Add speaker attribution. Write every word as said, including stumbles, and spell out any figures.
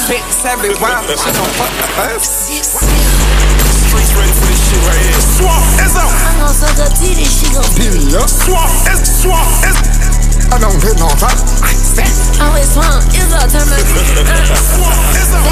Speaker 1: Sex everywhere, she gon' fuck the earth.
Speaker 2: Streets ready for this shit right here. Swap is up.
Speaker 3: I'm gon' suck her titty, she gon'
Speaker 1: Pity up.
Speaker 2: Swap is swap is.
Speaker 1: I don't hit no top.
Speaker 3: always swamp, it's all turn my
Speaker 2: Swap is up.